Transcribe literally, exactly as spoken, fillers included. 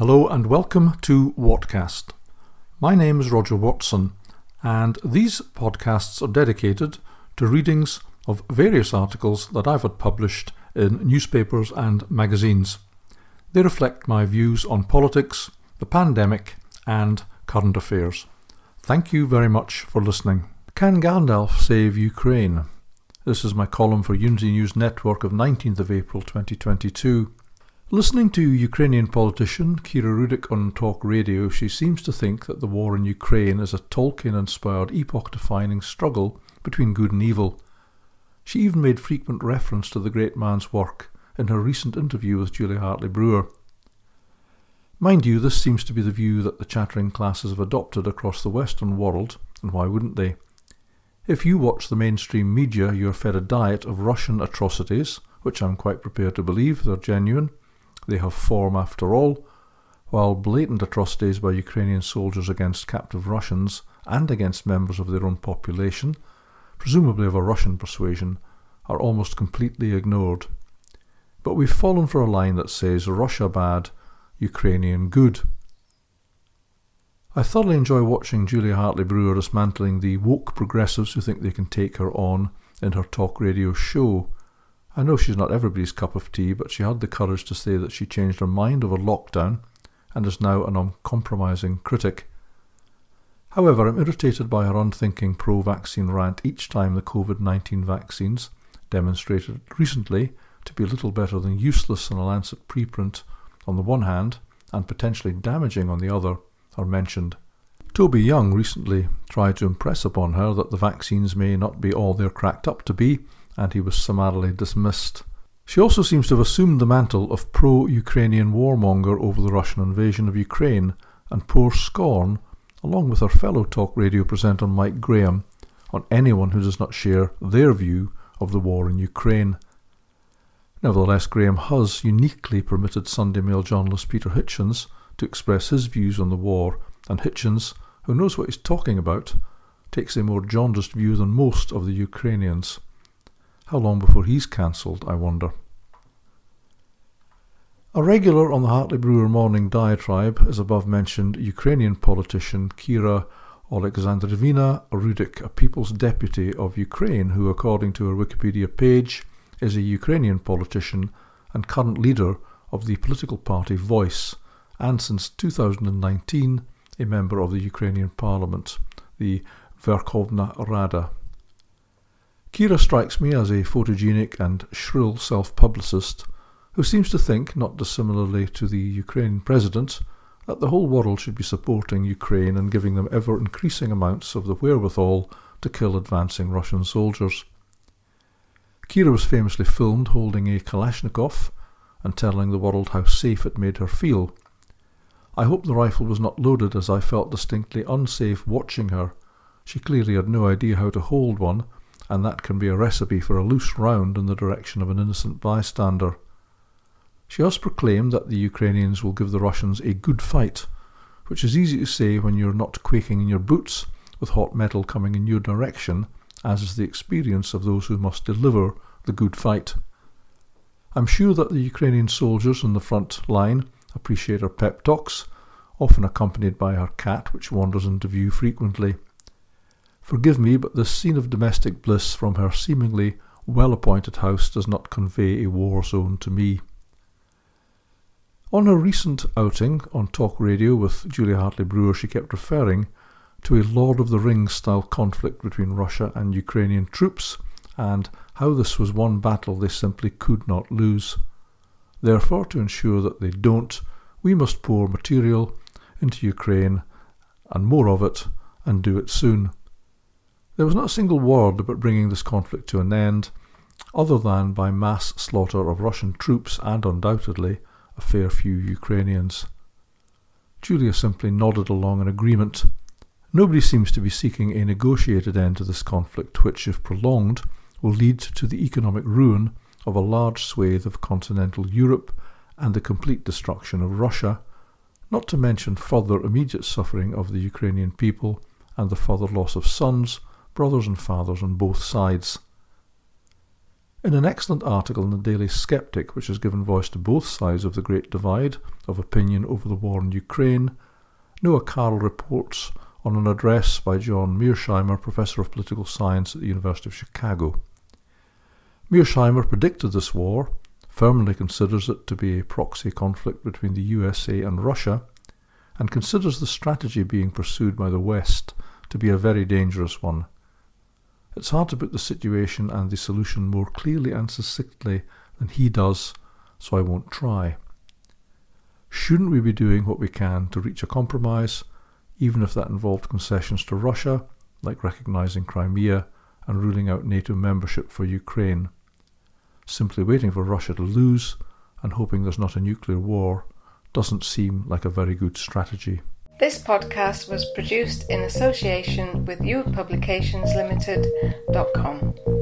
Hello and welcome to Whatcast. My name is Roger Watson, and these podcasts are dedicated to readings of various articles that I've had published in newspapers and magazines. They reflect my views on politics, the pandemic, and current affairs. Thank you very much for listening. Can Gandalf save Ukraine? This is my column for Unity News Network of nineteenth of April twenty twenty-two. Listening to Ukrainian politician Kira Rudik on talk radio, she seems to think that the war in Ukraine is a Tolkien-inspired epoch-defining struggle between good and evil. She even made frequent reference to the great man's work in her recent interview with Julia Hartley-Brewer. Mind you, this seems to be the view that the chattering classes have adopted across the Western world, and why wouldn't they? If you watch the mainstream media, you're fed a diet of Russian atrocities, which I'm quite prepared to believe they're genuine. They have form after all, while blatant atrocities by Ukrainian soldiers against captive Russians and against members of their own population, presumably of a Russian persuasion, are almost completely ignored. But we've fallen for a line that says Russia bad, Ukrainian good. I thoroughly enjoy watching Julia Hartley-Brewer dismantling the woke progressives who think they can take her on in her talk radio show. I know she's not everybody's cup of tea, but she had the courage to say that she changed her mind over lockdown and is now an uncompromising critic. However, I'm irritated by her unthinking pro-vaccine rant each time the covid nineteen vaccines, demonstrated recently to be little better than useless in a Lancet preprint on the one hand and potentially damaging on the other, are mentioned. Toby Young recently tried to impress upon her that the vaccines may not be all they're cracked up to be, and he was summarily dismissed. She also seems to have assumed the mantle of pro-Ukrainian warmonger over the Russian invasion of Ukraine and pours scorn, along with her fellow talk radio presenter Mike Graham, on anyone who does not share their view of the war in Ukraine. Nevertheless, Graham has uniquely permitted Sunday Mail journalist Peter Hitchens to express his views on the war, and Hitchens, who knows what he's talking about, takes a more jaundiced view than most of the Ukrainians. How long before he's cancelled, I wonder? A regular on the Hartley-Brewer morning diatribe is above-mentioned Ukrainian politician Kira Alexandrivna Rudik, a People's Deputy of Ukraine who, according to her Wikipedia page, is a Ukrainian politician and current leader of the political party Voice, and since two thousand nineteen a member of the Ukrainian Parliament, the Verkhovna Rada. Kira strikes me as a photogenic and shrill self-publicist who seems to think, not dissimilarly to the Ukrainian president, that the whole world should be supporting Ukraine and giving them ever-increasing amounts of the wherewithal to kill advancing Russian soldiers. Kira was famously filmed holding a Kalashnikov and telling the world how safe it made her feel. I hope the rifle was not loaded, as I felt distinctly unsafe watching her. She clearly had no idea how to hold one, and that can be a recipe for a loose round in the direction of an innocent bystander. She has proclaimed that the Ukrainians will give the Russians a good fight, which is easy to say when you're not quaking in your boots with hot metal coming in your direction, as is the experience of those who must deliver the good fight. I'm sure that the Ukrainian soldiers on the front line appreciate her pep talks, often accompanied by her cat, which wanders into view frequently. Forgive me, but this scene of domestic bliss from her seemingly well-appointed house does not convey a war zone to me. On her recent outing on talk radio with Julia Hartley-Brewer, she kept referring to a Lord of the Rings-style conflict between Russia and Ukrainian troops, and how this was one battle they simply could not lose. Therefore, to ensure that they don't, we must pour material into Ukraine, and more of it, and do it soon. There was not a single word about bringing this conflict to an end, other than by mass slaughter of Russian troops and, undoubtedly, a fair few Ukrainians. Julia simply nodded along in agreement. Nobody seems to be seeking a negotiated end to this conflict, which, if prolonged, will lead to the economic ruin of a large swathe of continental Europe and the complete destruction of Russia, not to mention further immediate suffering of the Ukrainian people and the further loss of sons, brothers and fathers on both sides. In an excellent article in the Daily Skeptic, which has given voice to both sides of the great divide of opinion over the war in Ukraine, Noah Carroll reports on an address by John Mearsheimer, Professor of Political Science at the University of Chicago. Mearsheimer predicted this war, firmly considers it to be a proxy conflict between the U S A and Russia, and considers the strategy being pursued by the West to be a very dangerous one. It's hard to put the situation and the solution more clearly and succinctly than he does, so I won't try. Shouldn't we be doing what we can to reach a compromise, even if that involved concessions to Russia, like recognising Crimea and ruling out NATO membership for Ukraine? Simply waiting for Russia to lose and hoping there's not a nuclear war doesn't seem like a very good strategy. This podcast was produced in association with you publications limited dot com.